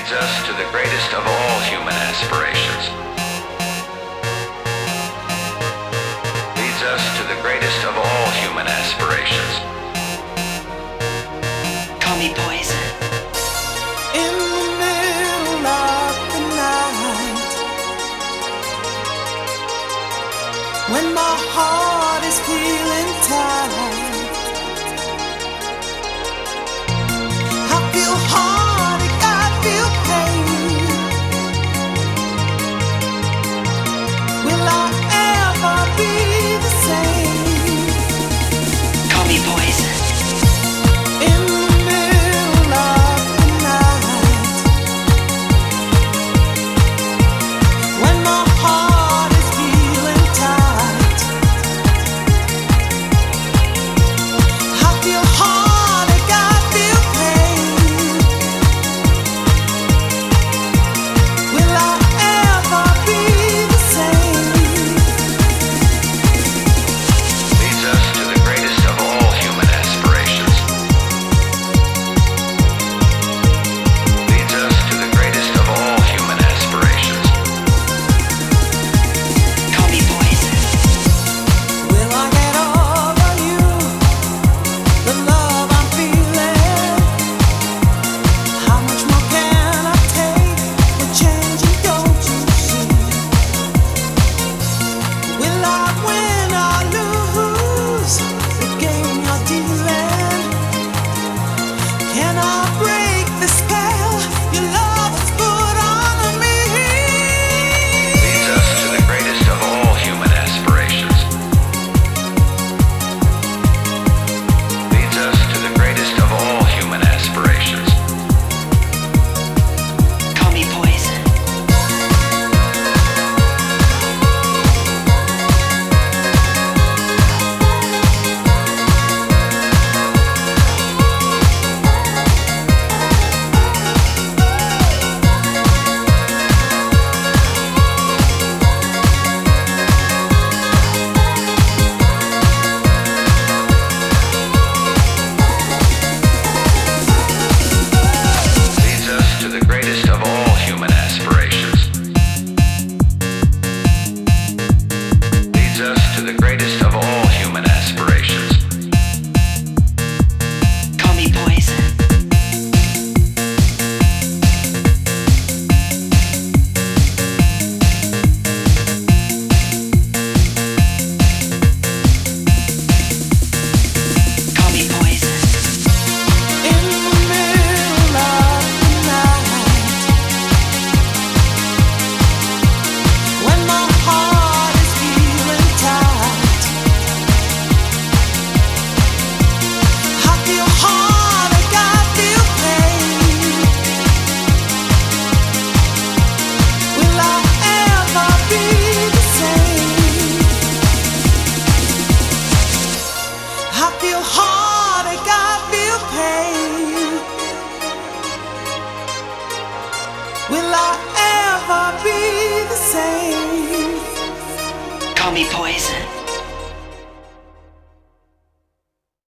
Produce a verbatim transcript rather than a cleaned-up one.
leads us to the greatest of all human aspirations. Leads us to the greatest of all human aspirations. Call me poison. In the middle of the night, when my heart is feeling tight, I feel heartache, I feel pain. Will I ever be the same? Call me poison. In the middle of the night, when my heart is feeling tight, I feel heartache, I feel pain. Will I ever be the same? Leads us to the greatest of all human aspirations. Leads us to the greatest of all human aspirations. Call me poison. Will I get over you? The love I'm feeling. How much more can I take? We're changing, don't you see? Will I win or lose the game you're dealing? Can I break the spell your love has put on me? Leads us to the greatest of all human aspirations. Leads us to the greatest of all human aspirations. Call me poison. Leads us to the greatest of all human aspirations. Leads us to the greatest of all human aspirations. Call me poison. Call me poison. In the middle of the night, when my heart is feeling tight, I feel heartache, I feel pain. Will I ever be the same? I feel heartache, I feel pain. Will I ever be the same? Call me poison.